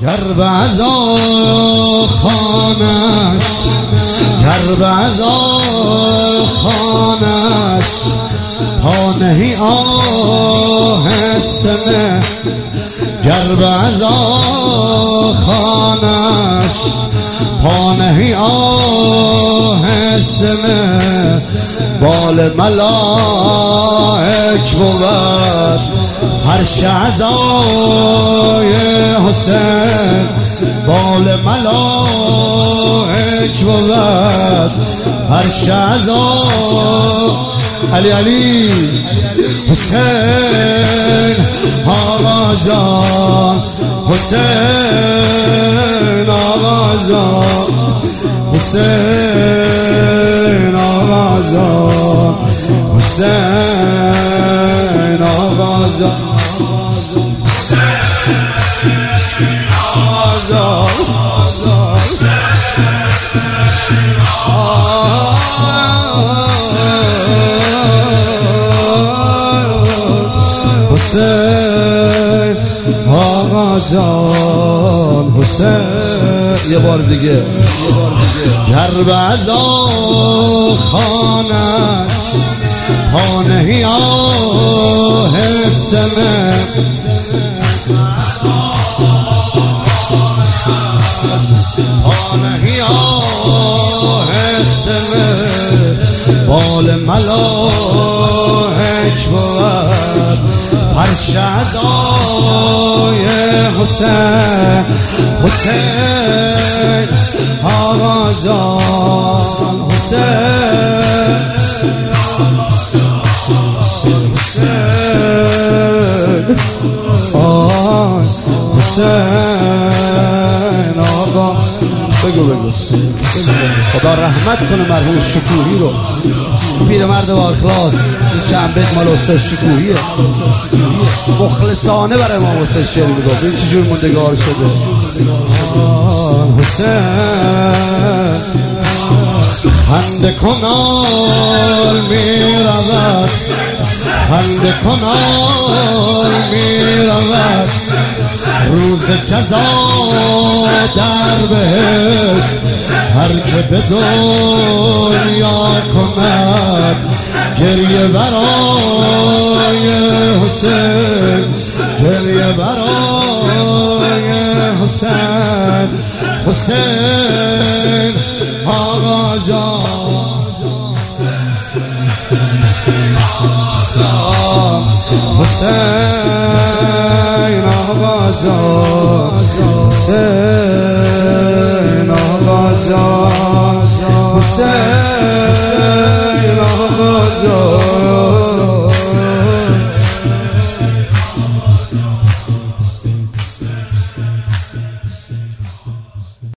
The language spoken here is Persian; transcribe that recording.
گر به عزا خانش گر به عزا خانش پا نهی آهسته نه گر به عزا خانش پا نهی آهسته نه بال ملائک بود فرش عزای حسین بال ملائک بود فرش عزای علی حسین آقا جان حسین آقا جان حسین آقا جان حسین آقا جان حسین آقا جان حسین یه بار دیگه گر به عزا خانش پا نهی آهسته نه پا نهی آهسته نه بال ملائک بود فرش عزای حسین حسین آقا جان حسین حسین آقا بگو خدا رحمت کنه مرحوم شکوهی رو پیرمرد با اخلاص این چند بیت مال استاد شکوهیه مخلصانه برای امام حسین شعر میگفت این چجور موندگار شده حسین خنده کنال میرود خنده کنال میرود روز جزا در بهشت هر که به دنیا کند گریه برای حسین گریه برای حسین حسین آقا جان حسین آقا جان حسین آقا جان حسین آقا جان